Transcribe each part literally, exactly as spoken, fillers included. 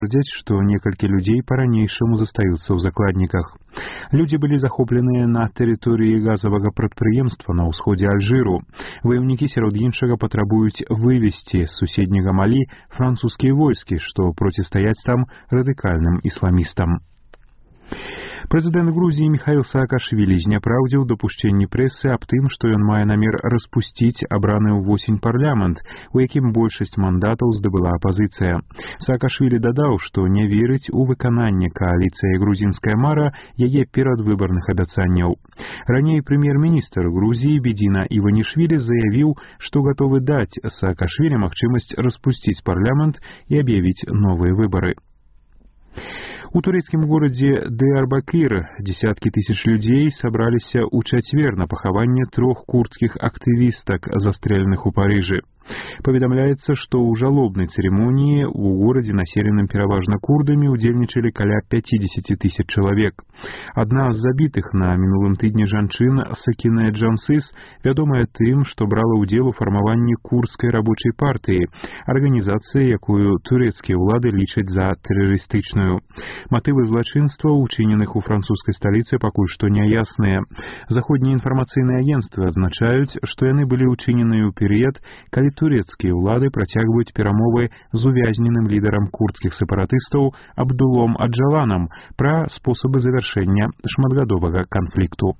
Цвердзяць, што некалькі людзей па-ранейшаму застаюцца ў закладніках. Людзі былі захопленыя на тэрыторыі газавага прадпрыемства на ўсходзе Альжыру. Ваяўнікі сярод іншага патрабуюць вывесці з суседняга Малі французскія войскі, што процістаяць там радыкальным ісламістам. Прэзідэнт Грузіі Міхаіл Саакашвілі зняпраўдзіў дапушчэнні прэсы аб тым, што ён мае намер распусціць абраны ўвосень парламент, у якім большасць мандатаў здабыла апазіцыя. Саакашвілі дадаў, што не верыць у выкананне кааліцыі грузінская мара яе перадвыбарных абяцанняў. Раней прэм'ер-міністр Грузіі Бедзіна Іванішвілі заявіў, што гатовы даць Саакашвілі магчымасць распусціць парламент і аб'явіць новыя выбары. У турэцкім горадзе Дыярбакыр десяткі тысяч людзей сабраліся ў чацвер на пахаванне трох курдскіх актывістак, застрэленых у Парыжы. Паведамляецца, што ў жалобнай цырымоніі ў горадзе, населеным пераважна курдамі, удзельнічалі каля пяцьдзесят тысяч чалавек. Адна з забітых на мінулым тыдні жанчын, Сакінэ Джансыс, вядомая тым, што брала ўдзел у фармаванні курдскай рабочай партыі, арганізацыі, якую турэцкія ўлады лічаць за тэрарыстычную. Матывы злачынстваў, учыненых у французскай сталіцы, пакуль што няясныя. Заходнія інфармацыйныя агенцтвы адзначаюць, што яны былі ўчыненыя ў перыяд, калі турэцкія ўлады працягваюць перамовы з увязненым лідарам курдскіх сепаратыстаў Абдулом Аджаланам пра спосабы завяршэння шматгадовага канфлікту.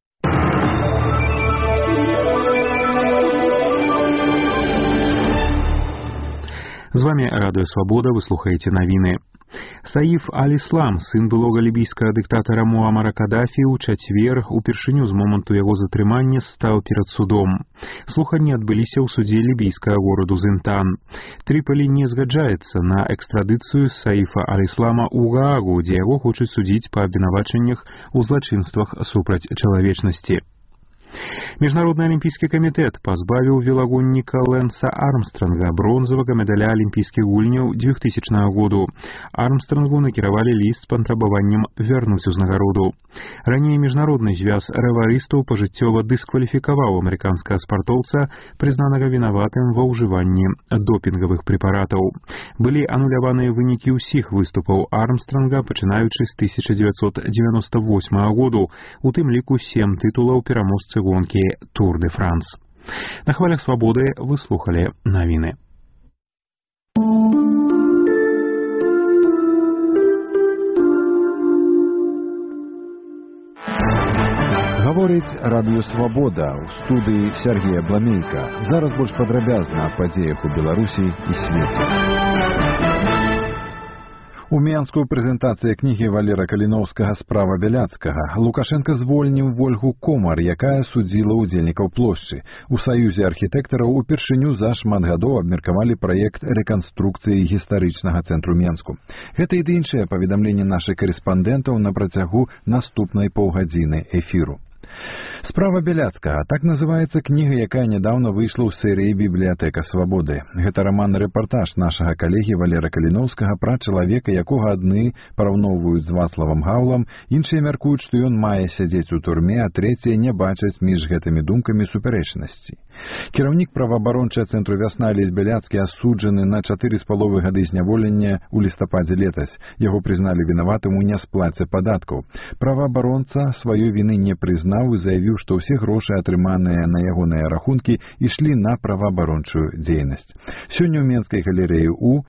З вами Радыё Свабода, вы слухаеце навіны. Саиф Аль-Ислам, сын былога лібійскага дыктатара Муамара Кадафі, у чацвер упершыню з моманту яго затрымання стаў перад судом. Слуханні адбыліся ў судзе лібійскага гораду Зінтан. Трыполі не згаджаецца на экстрадыцыю Саифа Аль-Ислама ў Гаагу, дзе яго хочуць судзіць па абвінавачаннях у злачынствах супраць чалавечнасці. Міжнародны алімпійскі камітэт пазбавіў велагонніка Лэнса Армстронга бронзавага медаля алімпійскіх гульняў двухтысячнага году. Армстронгу накіравалі ліст з патрабаваннем вярнуць узнагароду. Раней міжнародны звяз рэварыстаў пажыццёва дыскваліфікаваў амерыканскага спартоўца, прызнанага вінаватым ва ўжыванні допінгавых прэпаратаў. Былі ануляваныя вынікі ўсіх выступаў Армстронга, пачынаючы з тысяча дзевяцьсот дзевяноста восьмага году, у тым ліку сем тытулаў пераможцы гонкі Тур де Франс. На хвалях свабоды вы слухали навіны. Гаворыць Радыё Свабода, ў студыі Сергея Бламейка. Зараз больш падрабязна аб падзеях у Беларусі і свеце. У Менску прэзентацыя кнігі Валера Каліноўскага «Справа Бяляцкага». Лукашенко звольніў Вольгу Комар, якая судзіла ўдзельнікаў плошчы. У Саюзе архітэктараў упершыню за шмат гадоў абмеркавалі праект рэканструкцыі гістарычнага цэнтру Менску. Гэта і іншыя паведамленні нашых карэспандэнтаў на працягу наступнай паўгадзіны эфіру. «Справа Бяляцкага» — так называецца кніга, якая нядаўна выйшла ў серыі «Бібліятэка свабоды». Гэта раман-рэпартаж нашага калегі Валера Каліноўскага пра чалавека, якога адны параўноўваюць з Вацлавам Гаўлам, іншыя мяркуюць, што ён мае сядзець у турме, а трэція не бачаць між гэтымі думкамі супярэчнасці. Кіраўнік праваабарончага цэнтру «Вясна» Алесь Бяляцкі асуджаны на чатыры з паловай гады зняволення ў лістападзе летась. Яго прызналі вінаватым у нясплаце падаткаў. Праваабаронца сваёй віны не прызнаў і заявіў, што ўсе грошы, атрыманыя на ягоныя рахункі, ішлі на праваабарончую дзейнасць. Сёння ў Менскай галерэі У